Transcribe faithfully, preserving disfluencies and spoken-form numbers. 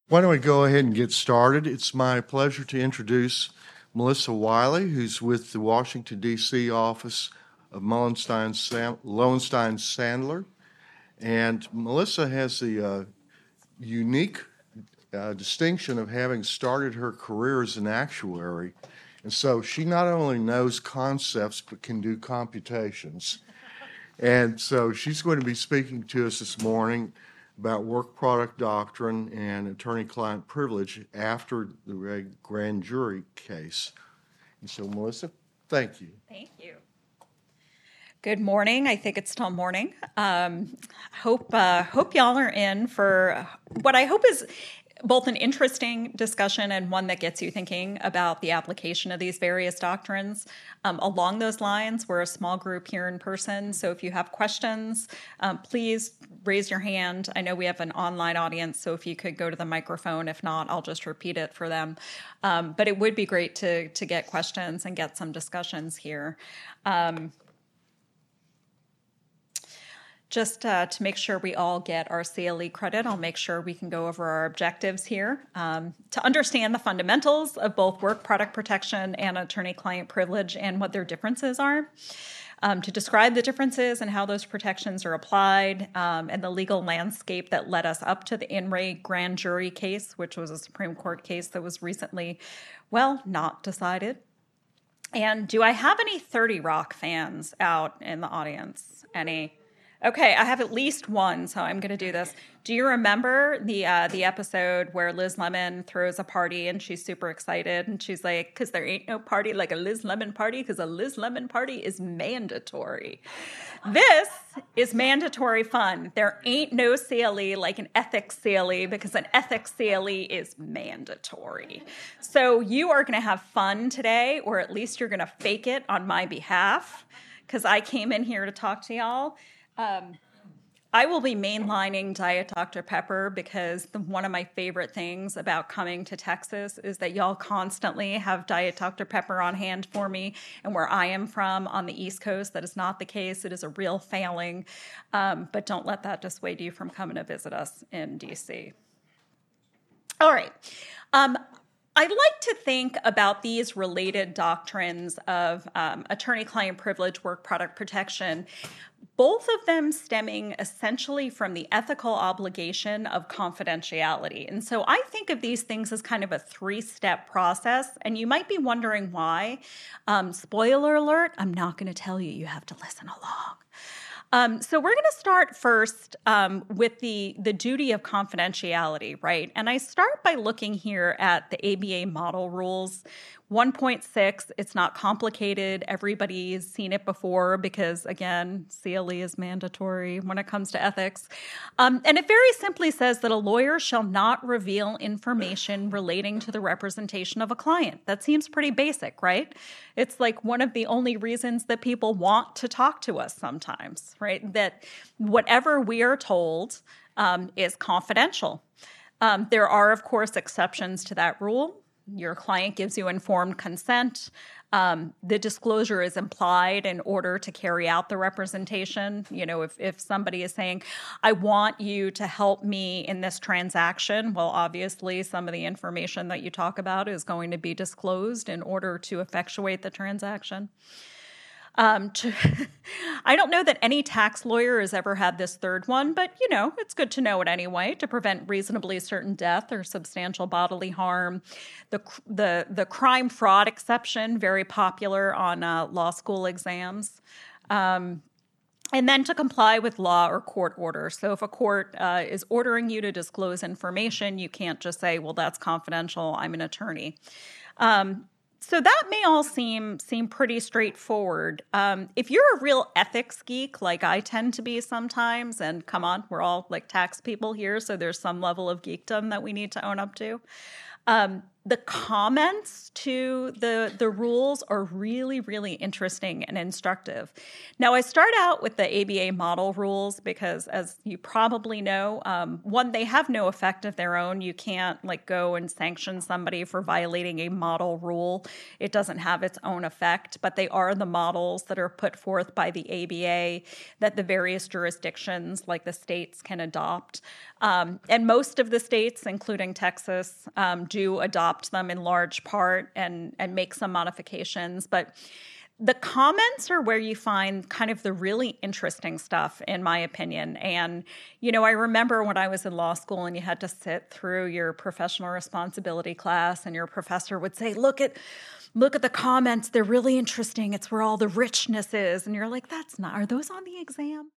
Why don't we go ahead and get started? It's my pleasure to introduce Melissa Wiley, who's with the Washington, D C office of Mullenstein, San- Lowenstein Sandler. And Melissa has the uh, unique uh, distinction of having started her career as an actuary. And so she not only knows concepts, but can do computations. And so she's going to be speaking to us this morning about work product doctrine and attorney-client privilege after the grand jury case. And so, Melissa, thank you. Thank you. Good morning. I think it's still morning. Um, hope uh, hope y'all are in for what I hope is both an interesting discussion and one that gets you thinking about the application of these various doctrines. Um, along those lines, we're a small group here in person, so if you have questions, um, please raise your hand. I know we have an online audience, so if you could go to the microphone. If not, I'll just repeat it for them. Um, but it would be great to, to get questions and get some discussions here. Um, Just uh, to make sure we all get our C L E credit, I'll make sure we can go over our objectives here. Um, to understand the fundamentals of both work product protection and attorney-client privilege and what their differences are. Um, to describe the differences and how those protections are applied, um, and the legal landscape that led us up to the In re grand jury case, which was a Supreme Court case that was recently, well, not decided. And do I have any thirty Rock fans out in the audience? Any? Okay, I have at least one, so I'm going to do this. Do you remember the uh, the episode where Liz Lemon throws a party and she's super excited and she's like, because there ain't no party like a Liz Lemon party because a Liz Lemon party is mandatory. This is mandatory fun. There ain't no C L E like an ethics C L E because an ethics C L E is mandatory. So you are going to have fun today, or at least you're going to fake it on my behalf because I came in here to talk to y'all. Um, I will be mainlining Diet Doctor Pepper because the, one of my favorite things about coming to Texas is that y'all constantly have Diet Doctor Pepper on hand for me. And where I am from on the East Coast, that is not the case. It is a real failing. Um, but don't let that dissuade you from coming to visit us in D C. All right. Um, I'd like to think about these related doctrines of um, attorney-client privilege, work product protection, both of them stemming essentially from the ethical obligation of confidentiality. And so I think of these things as kind of a three-step process, and you might be wondering why. Um, spoiler alert, I'm not going to tell you. You have to listen along. Um, so we're going to start first um, with the, the duty of confidentiality, right? And I start by looking here at the A B A model rules. one point six, it's not complicated. Everybody's seen it before because, again, C L E is mandatory when it comes to ethics. Um, and it very simply says that a lawyer shall not reveal information relating to the representation of a client. That seems pretty basic, right? It's like one of the only reasons that people want to talk to us sometimes, right? That whatever we are told um, is confidential. Um, there are, of course, exceptions to that rule. Your client gives you informed consent. Um, the disclosure is implied in order to carry out the representation. You know, if, if somebody is saying, I want you to help me in this transaction, well, obviously some of the information that you talk about is going to be disclosed in order to effectuate the transaction. Um, to, I don't know that any tax lawyer has ever had this third one, but, you know, it's good to know it anyway, to prevent reasonably certain death or substantial bodily harm. The the the crime fraud exception, very popular on uh, law school exams. Um, and then to comply with law or court order. So if a court uh, is ordering you to disclose information, you can't just say, well, that's confidential, I'm an attorney. Um, So that may all seem seem pretty straightforward. Um, if you're a real ethics geek, like I tend to be sometimes, and come on, we're all like tax people here, so there's some level of geekdom that we need to own up to. Um, the comments to the the rules are really, really interesting and instructive. Now, I start out with the A B A model rules because, as you probably know, um, one, they have no effect of their own. You can't like go and sanction somebody for violating a model rule. It doesn't have its own effect, but they are the models that are put forth by the A B A that the various jurisdictions, like the states, can adopt. Um, and most of the states, including Texas, um, do adopt them in large part and, and make some modifications. But the comments are where you find kind of the really interesting stuff, in my opinion. And, you know, I remember when I was in law school and you had to sit through your professional responsibility class and your professor would say, look at look at the comments. They're really interesting. It's where all the richness is. And you're like, that's not, are those on the exam?